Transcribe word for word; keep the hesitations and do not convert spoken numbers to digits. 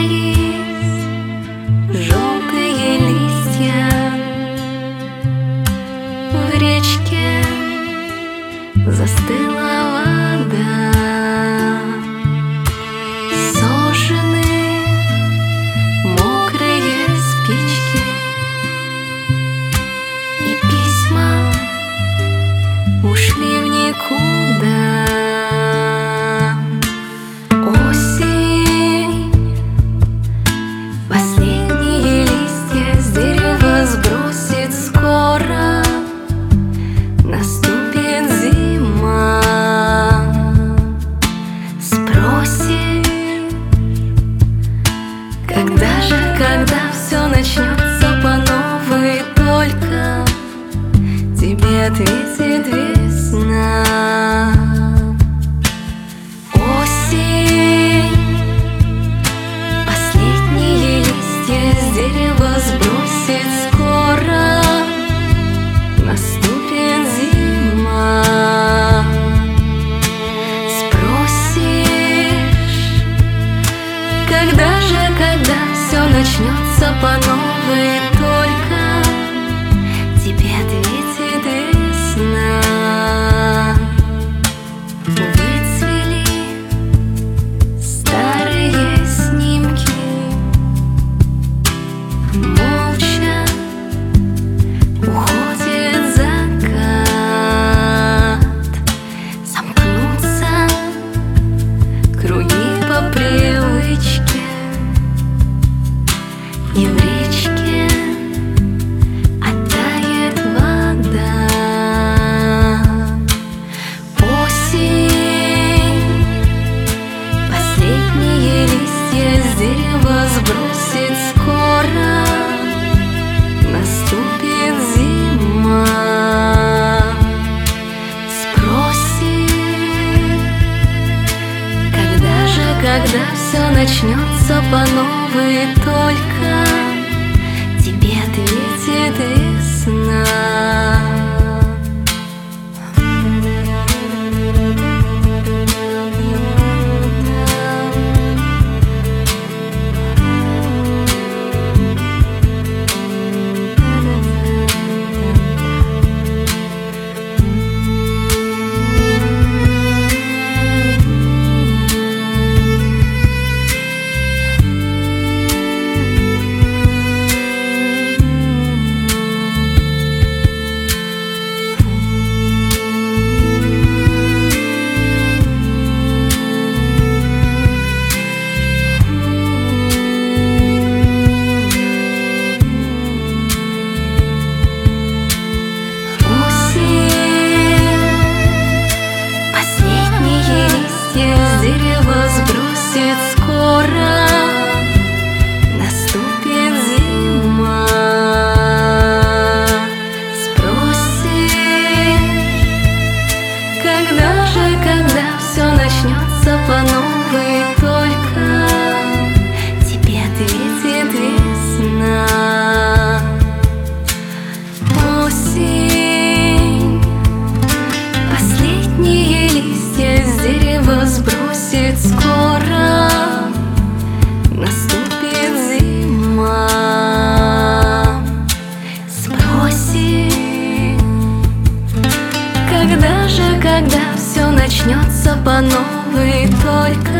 желтые листья в речке, застыла вода. Сожжены мокрые спички и письма ушли в никуда. Осень, последние листья с дерева сбросит скоро. Наступит зима, спросит, когда же, когда все начнется по новой, только тебе ответит весна. Осень, последние листья с дерева сбросит скоро. Наступит зима, спросишь, когда же, когда все начнется по новой, только тебе ответит весна. Выцвели старые снимки, молча уходит закат. Сомкнутся круги по привычке, и в речке оттает вода. Осень, последние листья с дерева сбросит скоро. Наступит зима, спросит, когда же, когда все начнется по новой, только тебе ответит весна. Сбросит скоро, наступит зима, спросит, когда же, когда все начнется по новой, только тебе ответит весна. Осень, последние листья с дерева сбросит скоро. Наступит зима, спросит, когда же, когда все начнется по новой, только